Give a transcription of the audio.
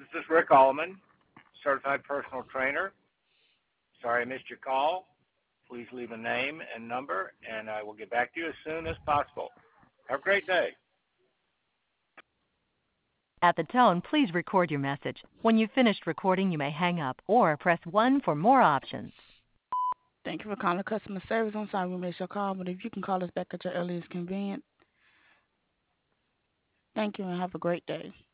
This is Rick Allman, certified personal trainer. Sorry I missed your call. Please leave a name and number, and I will get back to you as soon as possible. Have a great day. At the tone, please record your message. When you've finished recording, you may hang up or press 1 for more options. Thank you for calling customer service. I'm sorry we missed your call, but if you can call us back at your earliest convenience, thank you and have a great day.